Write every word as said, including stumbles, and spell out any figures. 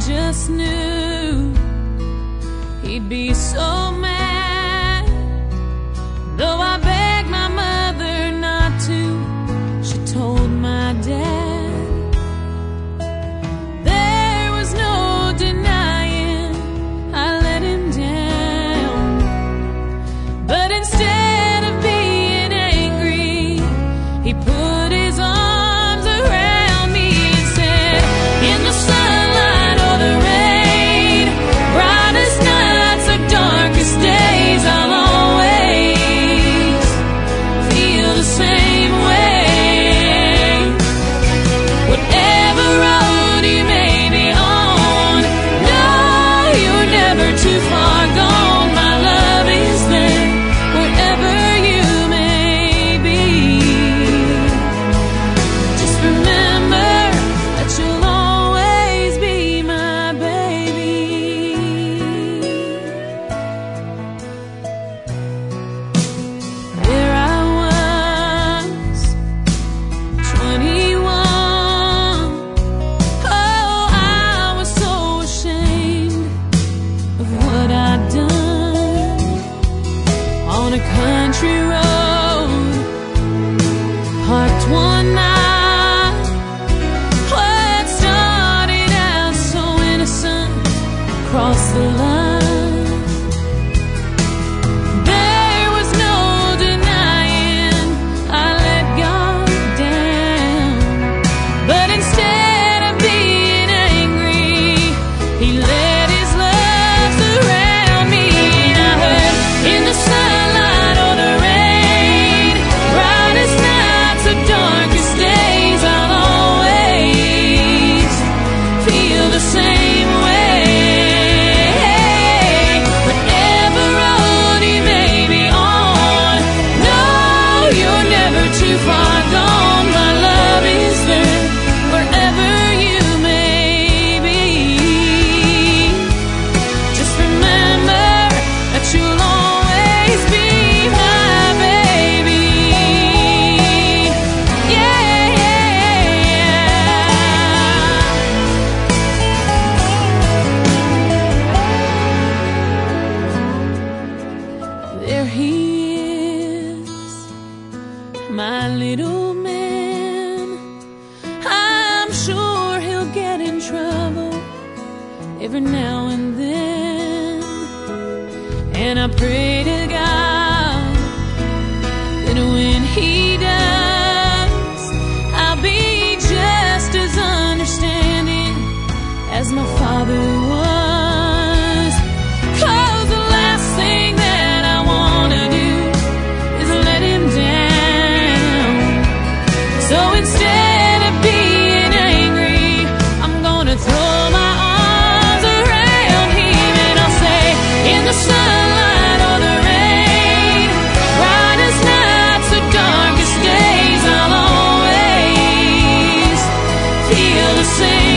just knew he'd be so mad. Though I begged my mother not to, she told my dad. There was no denying I let him down. But instead of being angry, he put his arms around me and said, in the sunlight or the rain, brightest nights or darkest days, I'll always feel the same way. Whatever road you may be on, no, you're never too far gone. My love is there wherever you may be. Just remember that you'll always be my baby. There I was, twenty-one. Oh, I was so ashamed of what I'd done on a country road, parked one night. What started out so innocent crossed the line. There was no denying I let God down. But instead of being angry, he let his love surround me. And I heard, in the sunlight or the rain, brightest nights or darkest days, I'll always feel the same way. Whatever road you may be on, no, you're never too far gone. My love is there wherever you may be. Just remember that you'll always be my baby. Yeah, yeah, yeah. There he is, my little man. I'm sure he'll get in trouble every now and then. And I pray to God that when he does, I'll be just as understanding as my father was. 'Cause the last thing that I wanna do is let him down. So instead of being angry, I'm gonna throw my arms around him and I'll say, in the sunlight or the rain, brightest nights or darkest days, I'll always feel the same